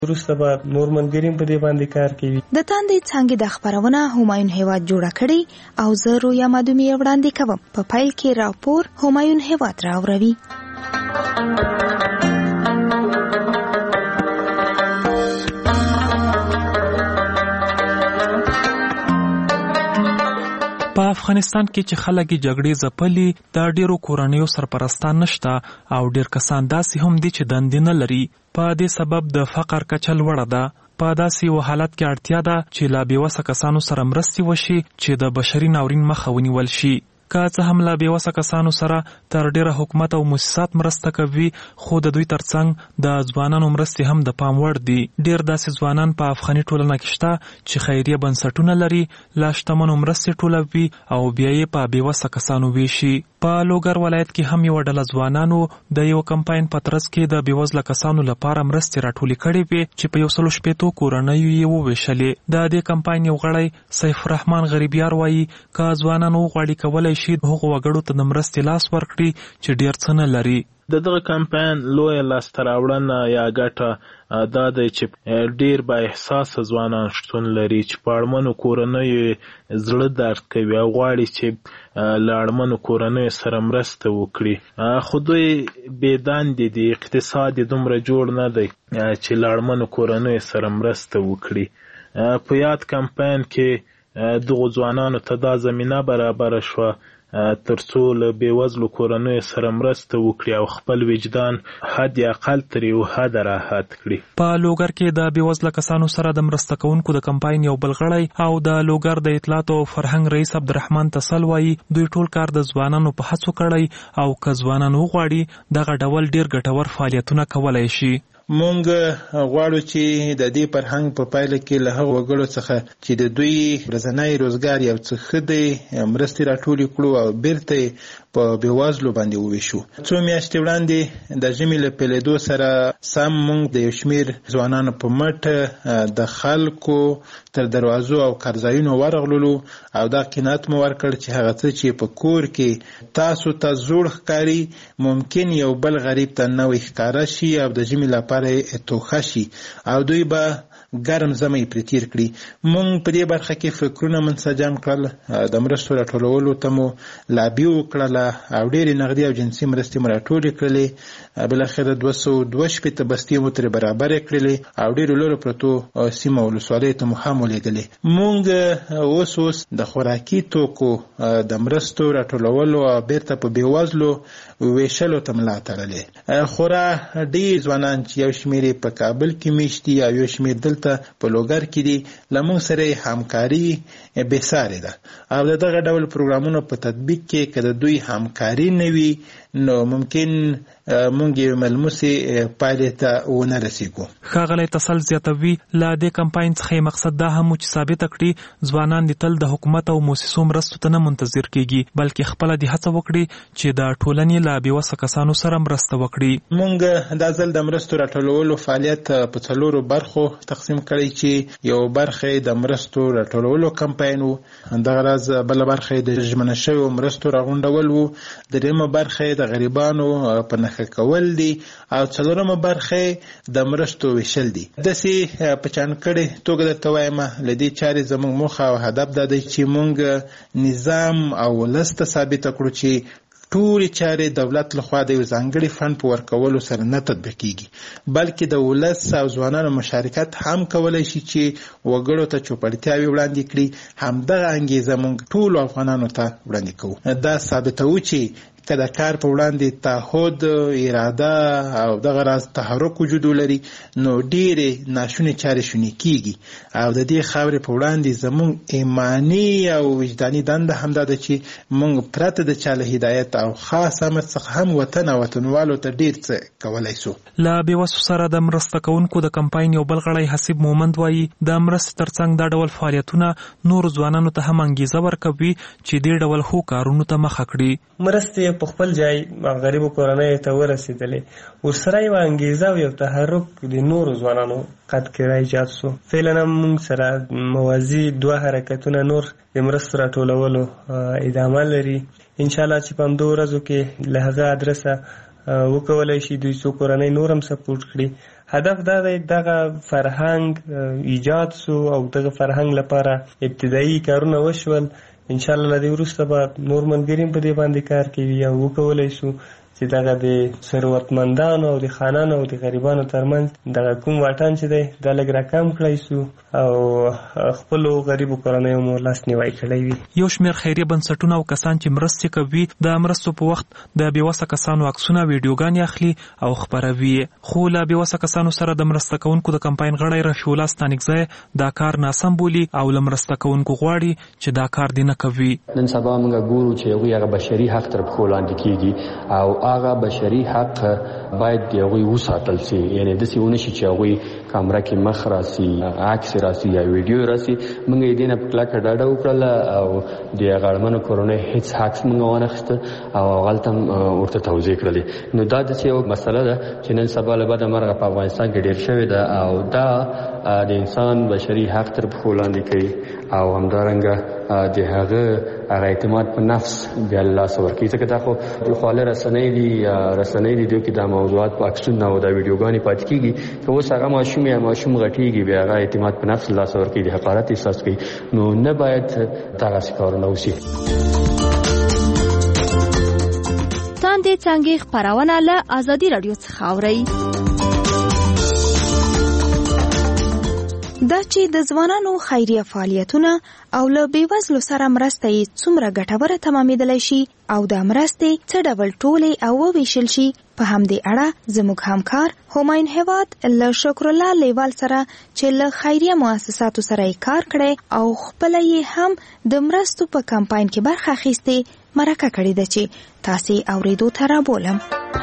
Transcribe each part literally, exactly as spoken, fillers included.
وروسته به نور ملګري په دې باندې کار کوي. د تاندې څانګې د خبرونه همایون هیواد جوړه کړې او زه رویا مادومي وړاندې کوم. په پیل کې راپور همایون هیواد راوړوي. په افغانستان کې چې خلک جګړې ځپلي دا ډیرو کورنیو سرپرستان نشته او ډیر کسان داسې هم دي چې دندې نه لري. په دې سبب د فقر کچه لوړه ده. په داسې یو حالت کې اړتیا ده چې لا بېوسه کسانو سره مرستې وشي چې د بشري ناورین مخه ونیول شي. که څه هم لا بېوسه کسانو سره تر ډیره حکومت او مؤسسات مرسته کوي، خو د دوی ترڅنګ د ځوانانو مرستې هم د پام وړ دي. ډیر داسې ځوانان په افغاني ټولنه کې شته چې خیریه بنسټونه لري، لا شتمنو مرستې ټولوي او بیا یې په بېوسه کسانو ویشي. په لوګر ولایت کې هم یو ډله ځوانانو د یو کمپاین په ترڅ کې د بېوزله کسانو لپاره مرستې راټولې کړې وې چې په یو سلو شپېتو کورنیو یې وویشلې. د دې کمپاین یو غړی سیف الرحمن غریبیار وایي که ځوانان وغواړي کولی شي هغو وګړو ته د مرستې لاس ورکړي چې ډېر څه نه لري. د دغه کمپاین لویه لاسته راوړنه یا ګټه دا دی چې ډیر با احساسه ځوانان شتون لري چې په اړمنو کورنیو زړه درد کوي او غواړي چې له اړمنو کورنیو سره مرسته وکړي، خو دوی بې دندې دي، اقتصاد یې دومره جوړ نه دی چې له اړمنو کورنیو سره مرسته وکړي. په یاد کمپاین کې دغو ځوانانو ته دا زمینه برابره شوه ترڅو له بېوزلو کورنیو سره مرسته وکړي او خپل وجدان حد اقل تر یو حد راحت کړي. په لوګر کې د بېوزله کسانو سره د مرسته کوونکو د کمپاین یو بل غړی او د لوګر د اطلاعاتو او فرهنګ رئیس عبدالرحمن تسل وایي دوی ټول کار د ځوانانو په هڅو کړی او که ځوانان وغواړي دغه ډول ډیر ګټور فعالیتونه کولی شي. مونږ غواړو چې د دې فرهنګ په پایله کې له هغو وګړو څخه چې د دوی ورځنی روزګار یو څه ښه دی مرستې راټولې کړو او بیرته په بېوزلو باندې وویشو. څو میاشتې وړاندې د ژمي له پیلېدو سره سم مونږ د یو شمېر ځوانانو په مټ د خلکو تر دروازو او کارځایونو ورغللو او دا قناعت مو ورکړ چې هغه څه چې په کور کې تاسو ته زوړ ښکاري ممکن یو بل غریب ته نوی ښکاره شي او د ژمي لپاره توخه شي او دوی به ګرم زمې پرې تیر کړي. مونږ په دې برخه کې فکرونه منسجم کړل، د مرستو راټولولو ته مو لابي وکړله او ډېرې نغدي او جنسي مرستې مو راټولې کړلې. بالاخره دوه سوه دوه شپېته بستې مو ترې برابرې کړلې او ډېرو لرو پرتو سیمو ولسوالیو ته مو هم ولېږلې. مونږ اوس اوس د خوراکي توکو د مرستو راټولولو او بیرته په بېوزلو ویشلو ته ملا تړلې. خورا ډېر ځوانان چې یو شمېر په کابل کې میشت دي او یو شمېر دلته په لوګر کې دي له موږ سره همکاري بېسارې ده او د دغه ډول پروګرامونو په تطبیق کې که د دوی همکاري نه وي نو ممکن مونږ یې ملموسې پایلې ته ونه رسېږو. ښاغلی تسل زیاتوي له دې کمپاین څخه یې مقصد دا هم و چې ثابته کړي ځوانان دې تل د حکومت او موسسو مرستو ته نه منتظر کېږي بلکې خپله دې هڅه وکړي چې د ټولنې له بېوسه کسانو سره مرسته وکړي. مونږ دا ځل د مرستو راټولولو فعالیت په څلورو برخو تقسیم کړی چې یو برخه د مرستو راټولولو کمپاین و، دغه راز بله برخه د ژمنه شویو مرستو راغونډول و، درېیمه برخه د غریبانو په نښه کول دي او څلورمه برخه د مرستو ویشل دي. داسې په چانکړې توګه درته وایم له دې چارې زموږ موخه او هدف دا دی چې مونږ نظام او ولس ته ثابته کړو چې ټولې چارې دولت لخوا د یو ځانګړي فنډ په ورکولو سره نه تطبیقېږي بلکې د ولس او ځوانانو مشارکت هم کولی شي چې وګړو ته چوپړتیاوې وړاندې کړي. همدغه انګیزه مونږ ټولو افغانانو ته وړاندې کوو. دا ثابتوو چې که د کار په وړاندې تعهد، اراده او دغه راز تحرک وجود ولري نو ډېرې ناشونې چارې شونې کېږي او د دې خاورې په وړاندې زموږ ایماني او وجداني دنده همدا ده چې موږ پرته د چا له هدایت او خاص امر څخه هم وطن او وطنوالو ته ډېر څه کولی سو. له بېوسو سره د مرسته کوونکو د کمپاین یو بل غړی حسیب مومند وایي د مرستې ترڅنګ دا ډول فعالیتونه نورو ځوانانو ته هم انګیزه ورکوي چې دې ډول ښو کارونو ته مخه کړي. مرستې په خپل ځای غریبو کورنیو ته ورسېدلې، ورسره یو انګیزه او یو تحرک د نورو ځوانانو قد کې راایجاد سو. فعلا موږ سره موازي دوه حرکتونه نور د مرستو راټولولو ادامه لري. انشاءالله چې په همدو ورځو کې له هغه ادرسه وکولی شي دوی څو کورنۍ نور هم سپورټ کړي. هدف دا دی دغه فرهنګ ایجاد سو او دغه فرهنګ لپاره ابتدایي کارونه وشول. انشاءالله له دې وروسته به نور ملګري په دې باندې کار کوي او وکولی سو چې دغه د ثروتمندانو او د خانانو او د غریبانو ترمنځ دغه کوم واټن چې دی دا لږ راکم کړی سو او خپلو غریبو کورنیو مو لاسنیوی کړی وي. یو شمېر خیریه بنسټونه او کسان چې مرستې کوي د مرستو په وخت د بېوسه کسانو عکسونه ویډیوګانې اخلي او خپروي. خو له بېوسه کسانو سره د مرسته کوونکو د کمپاین غړی رفیع الله ستانکزی دا کار ناسم بولي او له مرسته کوونکو غواړي چې دا کار دې نه کوي. نن سبا موږ ګورو چې هغوی هغه بشري حق تر پښو لاندې کېږي او هغه بشري حق باید د هغوی وساتل سي. یعنې داسې ونه شي چې هغوی کامره کې مخ راسي، عکس راسي یا ویډیو راسي. موږ یې دې نه په کلکه ډاډه وکړله او د هغه اړمنو کورنیو هېڅ عکس موږ وانخیسته او هغلته هم ورته توضیح کړلې. نو دا داسې یو مسله ده چې نن سبا له بده مرغه په افغانستان کې ډېر شوې ده او دا د انسان بشري حق تر پښو لاندې کوي او همدارنګه د هغه هغه اعتماد په نفس بیا له لاسه ورکوي. ځکه دا خو د خواله رسنۍ دي رسنۍ دي دوی کې دا موضوعات په عکسونه او دا ویډیوګانې پاتې کېږي. که اوس هغه ماشوم یا ماشوم غټېږي بیا هغه اعتماد په نفس له لاسه ورکوي، د حقارت احساس کوي. نو نه باید دغسې کارونه وشي. تاندې څانګې خپرونه له ازادي راډیو څخه اورئ. دا چې د ځوانانو خیریه فعالیتونه او له بېوزلو سره مرسته یې څومره ګټوره تمامېدلی شي او دا مرستې څه ډول ټولې او وویشل شي، په همدې اړه زموږ همکار همایون هیواد له شکر الله لیوال سره چې له خیریه مؤسساتو سره یې کار کړی او خپله یې هم د مرستو په کمپاین کې برخه اخیستې مرکه کړې ده چې تاسې اورېدو ته رابولم.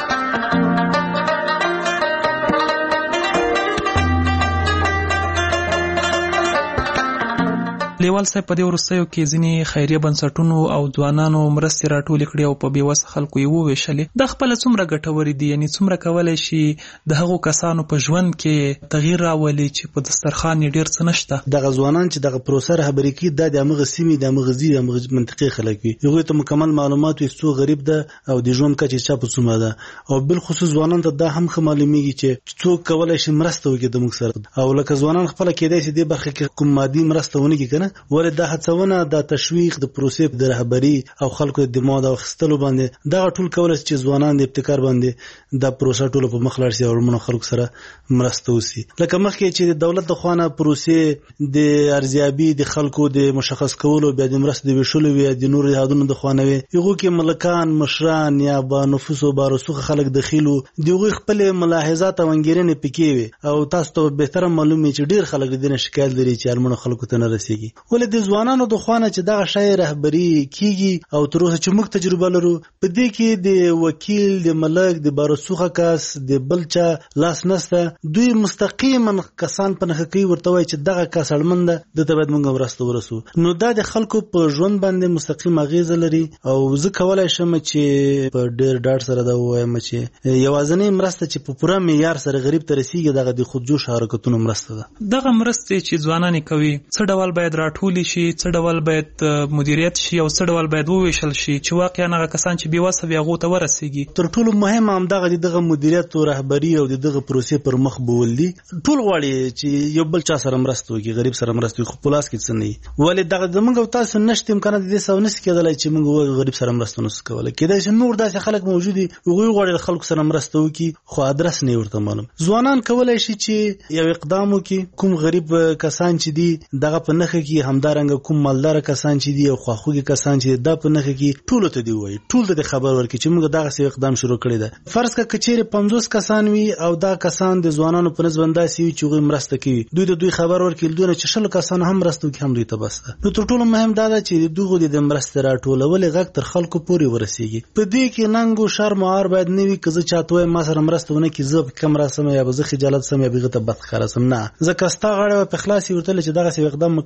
لیوال صاحب په دې وروستیو کې ځینې خیریه بنسټونو او ځوانانو مرستې راټولې کړې او په بېوسه خلکو یې وویشلې. دا خپله څومره ګټورې دي؟ یعنې څومره کولی شي د هغو کسانو په ژوند کې تغییر راولي چې په دسترخوان یې ډېر څه نشته؟ دغه ځوانان چې دغه پروسه رهبري کوي دا د همغه سیمې د همغه ځي د همغه منطقې خلک وي. هغوی ته مکمل معلومات وي څو غریب ده او د ژوند کچې چا په څومره ده او بالخصوص ځوانانو ته دا هم ښه معلومیږي چې څوک کولی شي مرسته وکړي د موږ سره. او لکه ځوانان خپله کېدای شي دې برخه کې کوم مادي مرسته ونه کړي که نه، ولې دا هڅونه د تشویق د پروسې د رهبري او خلکو د دماغ د اخیستلو باندې دغه ټول کولی شي چې ځوانان د ابتکار باندې دا پروسه ټوله په مخ لاړ شي او اړمنو خلکو سره مرسته وشي. لکه مخکې چې د دولت د خوا نه پروسې د ارزیابي د خلکو د مشخص کولو بیا د مرستې د ویشلو وي د نورو هیوادونو د خوا نه وي، هغو کې ملکان مشران یا با نفوس او بارسوخه خلک دخیل وو، د هغوی خپلې ملاحظات او انګېرنې پکې وي او تاسو ته بهتره معلوم وي چې ډېر خلک د دې نه شکایت لري چې اړمنو خلکو ته نه رسېږي. ولې د ځوانانو د خوا نه چې دغه شی رهبري کېږي او تر اوسه چې موږ تجربه لرو په دې کې د وکیل د ملک د بارسوخه کس د بل چا لاس نسته. دوی مستقیما کسان په نښه کوي ورته وایي چې دغه کس اړمن ده دته باید موږ مرسته ورسو. نو دا د خلکو په ژوند باندې مستقیم اغیزه لري او زه کولی شم چې په ډېر ډاډ سره دا ووایم چې یوازینۍ مرسته چې په پوره معیار سره غریب ته رسیږي دغه د خودجوش حرکتونو مرسته ده. دغه مرستې چې ځوانان کوي څه ډول باید راټولې شي، څه ډول باید مدیریت شي او څه ډول باید وویشل شي چې واقعا هغه کسان چې بېوسه وي هغو ته ورسیږي؟ تر ټولو مهم همدغه د دغه مدیریت او رهبري او د دغه پروسې پر مخ بول دي. ټول غواړي چې یو بل چا سره مرسته وکړي، غریب سره مرسته وکړي، خو په لاس کې څه نه وي. ولې دغه زموږ او تاسو نشته امکانات د دې سره نشي کېدلی چې موږ غریب سره مرسته نشو کولی. کېدای شي نور داسې خلک موجود دي هغوی غواړي د خلکو سره مرسته وکړي خو ادرس نه ورته معلوم. ځوانان کولی شي چې یو اقدام وکړي، کوم غریب کسان چې دي دغه په نښه کې، همدارنګه کوم مالدار کسان چې دي او خواخوږي کسان چې دا په نښه کې ټولو ته دی وایي، ټول ته خبر ورکړي چې موږ دغه څه اقدام شروع کړی ده. فرض کړه که چیرې پنځوس کسان وي او دا کسان د ځوانانو په نسبت داسې وي چې هغوی مرسته کوي، دوی د دوی خبر ورکړي دوی نه چې شلو کسانو هم مرسته وکړي هم دوی ته بس ده. نو تر ټولو مهم دا ده چې د دغو د مرستې راټولولې غږ تر خلکو پورې ورسیږي. په دې کې ننګ و شرم او عار باید نه وي که زه چاته وایم ما سره مرسته ونه کړي زه کم راسم یا به زه خجالت سم یا به هغه ته بد ښکاره سم. نه، ځکه ستا غاړه به په خلاص وي ورته چې دغسې اقدام مو کړی موږ سره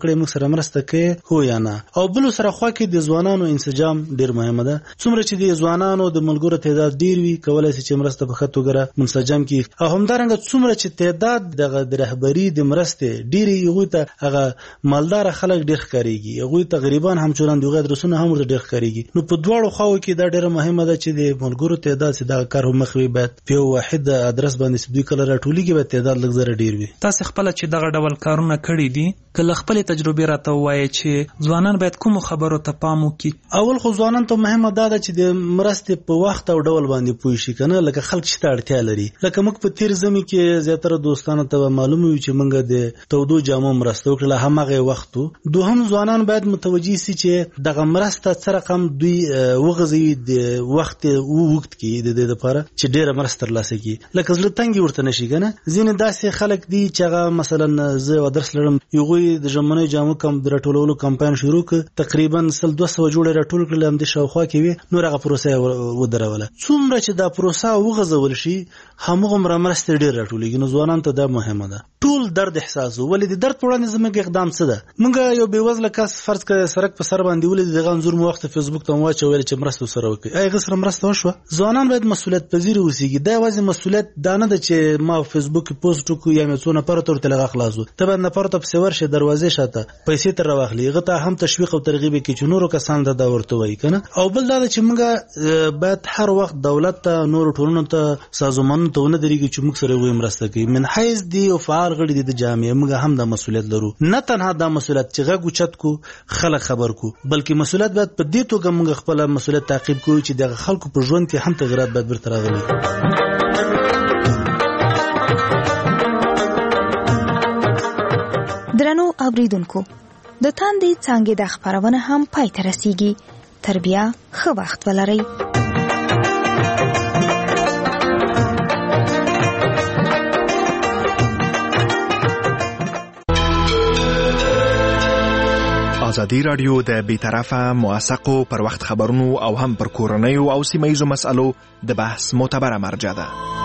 سره مرسته کوي هو یا نه. او بل سره خوا کې د ځوانانو انسجام ډیر مهمه ده. څومره چې د ځوانانو د ملګرو تعداد ډیر وي کولای شي چې مرسته په خطو ګره منسجم کی، او همدارنګه څومره چې تعداد دغه د رهبری د مرسته ډیر یو ته هغه مالدار خلک ډیر ښکاریږي، هغه ته غریبان هم چوران دغه درسونه هم ډیر ښکاریږي. نو په دواړو خواو کې دا ډیره مهمه ده چې د ملګرو تعداد چې دا کار مخوي باید په واحد ادرس باندې دوی کله راټولېږي به تعداد لږ زره ډیر وي. تاسو خپل چې دغه ډول کارونه کړی دي کله خپل تجربه راته وایي چې ځوانان باید کوم خبرو ته پام وکړي؟ اول خو ځوانان ته مهمه ده چې د مرستې په وخت او ډول باندې پوه شي کنه، لکه خلک چې اړتیا لري. لکه موږ په تیر زمي کې زیاتره دوستانو ته معلومه وي چې موږ د تودو جامو مرسته وکړه همغه وختو. دوهم ځوانان باید متوجي سي چې دغه مرسته څه رقم دوی وغځي د وخت وخت کې د دې لپاره چې ډیره مرسته ترلاسه کړي. لکه زړه تنګي ورته نشي کنه. ځینې داسې خلک دي چې هغه مثلا زه درس لرم یوه د ژمنې جامو کم درټولولو کمپاین شروع ک، تقریبا سل دوه سوه جوړه راټول کړل هم د شاوخوا کې وي، نو هغه پروسه ودروله. څومره چې دا پروسه وغځول شي همغه مرسته ډیر راټولېږي. نو ځوانان ته دا مهمه ده ټول درد احساسو. ولې د درد په وړاندې زموږ اقدام څه ده؟ موږ یو بېوزله کس فرض کړه سرک په سر باندې ولې دغه انځور مو وخت فیسبوک ته واچول چې مرسته سره وکړي، اي غسر مرسته وشوه. ځوانان باید مسؤلیت پذیر اوسېږي. دا یوازې مسؤلیت دا نه ده چې ما فیسبوک پوسټ وکړو یا مې څو نفر ته ورته لغه خلاصو. ته باید نفر ته په سور شه دروازې شاته پیسې تر راوخلي، غته هم تشویق او ترغیب کې چې نورو کسان دا ورته وایي کنه. او بل دا چې موږ باید هر وخت دولت ته نور ټولنو ته سازمانونو ته نه درېږي چې موږ سره وي مرسته کوي. من حیث دی او فعال غړي دي د جامعه موږ هم دا مسؤلیت لرو. نه تنها دا مسؤلیت چې غږ اوچت کو خلک خبر کو، بلکې مسؤلیت باید په دې توګه موږ خپل مسؤلیت تعقیب کوو چې د خلکو په ژوند کې هم تغیرات باید برته راغلي. درنو اوریدونکو، د تاندې څانګې د خبرونه هم پای ته رسیږي. تر بیا ښه وخت ولرئ. ازادي رادیو د بیطرفه موثقو پر وخت خبرونو او هم پر کورنیو او سیمه ییزو مسالو د بحث معتبره مرجع ده.